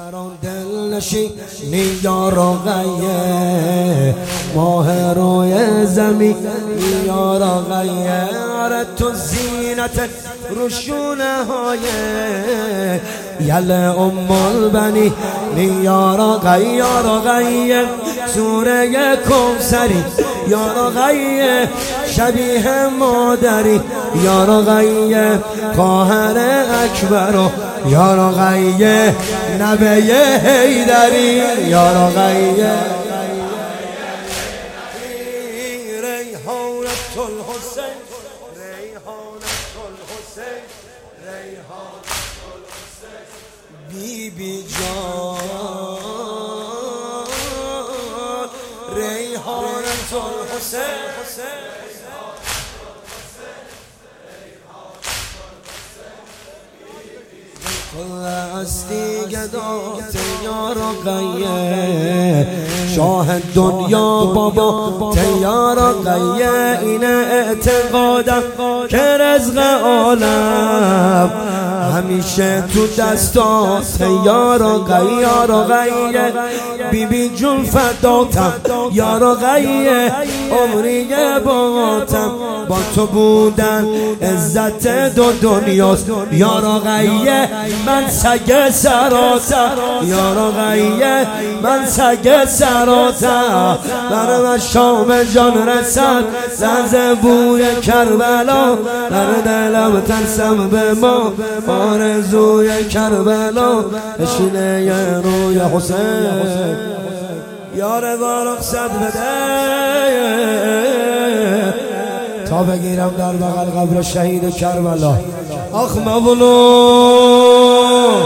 دران دل نشینی یا رقیه ماه روی زمین یا رقیه آره تو زینت روشونه های یل البنی یا رقیه سوره کوثری یا رقیه شبیه مادری یا رقیه خواهر اکبر یا رقیه نبی حیدری یا رقیه ریحانة الحسین ریحانة الحسین ریحانة الحسین بی بی جان ریحانة الحسین کل هستی گدات یا رقیه شاه دنیا بابا یا رقیه این اعتقادم که رزق عالم همیشه تو دستات یا رقیه بی بی جون فداتم یا رقیه عمری باتم با تو بودن عزت دو دنیاست یا رقیه من سگ سراتم یا رقیه من سگ سراتم بر من شام جان رسد لحظه بوی کربلا در دلم ترسم به ما آرزوی کربلا نشینه ی روی حسین یا رضا رخصت بده تا بگیرم در بغل قبر شهید کربلا آخ مظلوم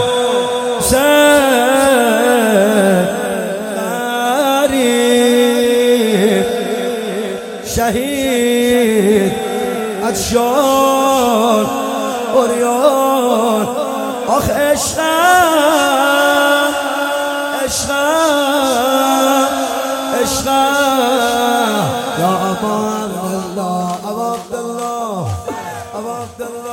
غریب شهید عطشان عریان آخ عشقم عشقم یا ابا عبدالله